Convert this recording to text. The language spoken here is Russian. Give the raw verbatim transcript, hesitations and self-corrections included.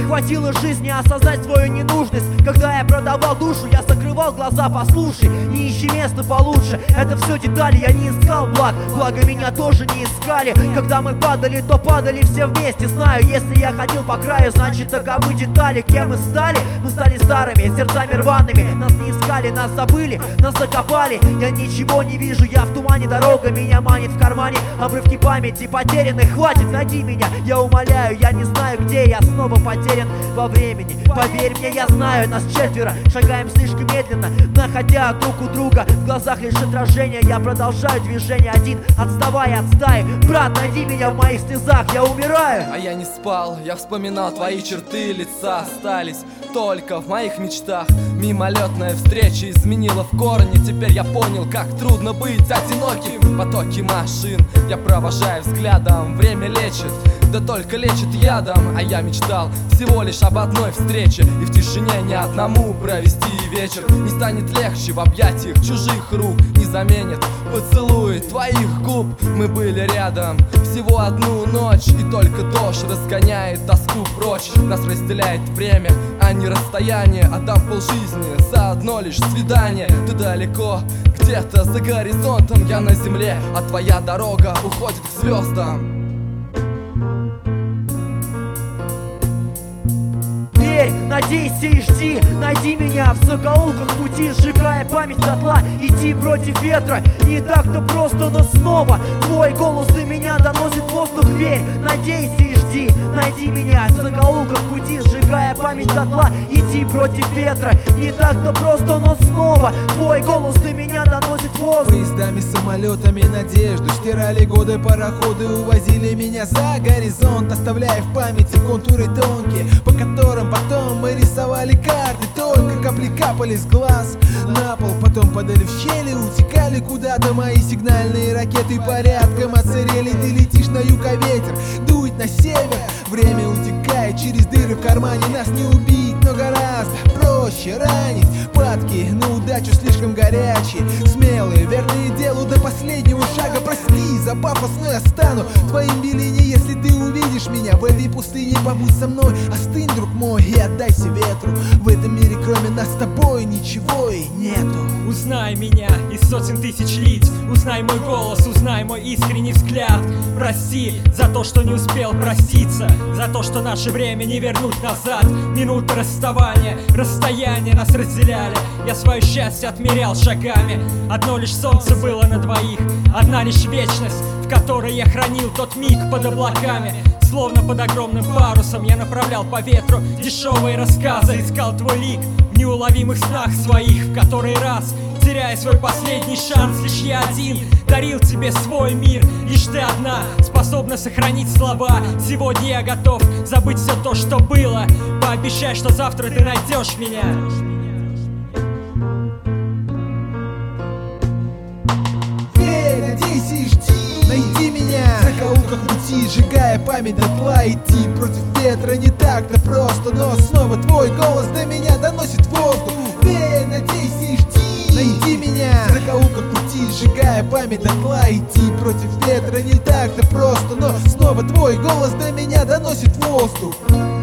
хватило жизни осознать свою ненужность. Когда я продавал душу, я закрывал глаза, послушай. Не ищи место получше, это все детали. Я не искал благ, благо меня тоже не искали. Когда мы падали, то падали все вместе. Знаю, если я ходил по краю, значит таковы детали. Кем мы стали? Мы стали старыми, сердцами рваными. Нас не искали, нас забыли, нас закопали. Я ничего не вижу, я в тумане. Дорога меня манит в кармане. Обрывки памяти потерянных, хватит, найди меня. Я умоляю, я не знаю где, я снова потерян во времени. Поверь мне, я знаю, нас четверо, шагаем слишком медленно, находя друг у друга. В глазах лишь отражение, я продолжаю движение один. Отставай от стаи, брат, найди меня в моих слезах, я умираю. А я не спал, я вспоминал твои черты лица. Остались только в моих мечтах. Мимолетная встреча изменила в корне. Теперь я понял, как трудно быть одиноким. Потоки машин я провожаю взглядом. Время лечит, да только лечит ядом. А я мечтал всего лишь об одной встрече, и в тишине не одному провести вечер. Не станет легче в объятиях чужих рук, не заменит поцелуй твоих губ. Мы были рядом всего одну ночь, и только дождь разгоняет тоску прочь. Нас разделяет время, а не расстояние. Отдам полжизни за одно лишь свидание. Ты далеко, где-то за горизонтом, я на земле, а твоя дорога уходит к звездам. Верь, надейся и жди, найди меня в закоулках пути, сжигая память дотла. Идти против ветра не так-то просто, но снова твой голос до меня доносит воздух. Верь, надейся и жди, найди меня в закоулках пути, сжигая память дотла. Идти против ветра не так-то просто, но снова твой голос до меня доносит воздух. Поездами, самолетами надежду стирали годы, пароходы увозили меня за горизонт, оставляя в памяти контуры тонкие, по которым потом мы рисовали карты. Только капли капали с глаз на пол, потом падали в щели, утекали куда-то мои сигнальные ракеты. Порядком отсырели, ты летишь на юг, а ветер дует на север. Время утекает через дыры в кармане, нас не убить, но гораздо проще ранить. Падки на удачу слишком горячие, смелые, верные делу до последнего шага. Прости за пафос, но я стану твоим велением, если ты увидишь меня в этой пустыне. Побудь со мной, остынь, друг мой, и отдайся ветру. В этом мире кроме нас с тобой ничего и нету. Узнай меня из сотен тысяч лиц, узнай мой голос, узнай мой искренний взгляд. Прости за то, что не успел проститься, за то, что наше время не вернуть назад. Минуты расставания, расстояние нас разделяли. Я свое счастье отмерял шагами. Одно лишь солнце было на двоих, одна лишь вечность, в которой я хранил тот миг под облаками. Словно под огромным парусом я направлял по ветру дешевые рассказы. Искал твой лик в неуловимых снах своих, в который раз, теряя свой последний шанс, лишь я один дарил тебе свой мир. Лишь ты одна способна сохранить слова. Сегодня я готов забыть все то, что было. Пообещай, что завтра ты найдешь меня. Верь, надейся и жди, найди меня в закоулках пути, сжигая память дотла. Идти против ветра не так-то просто, но снова твой голос до меня доносит воздух. Верь, надейся и жди, найди меня в закоулках пути, сжигая память дотла. Идти против ветра не так-то просто, но снова твой голос до меня доносит воздух.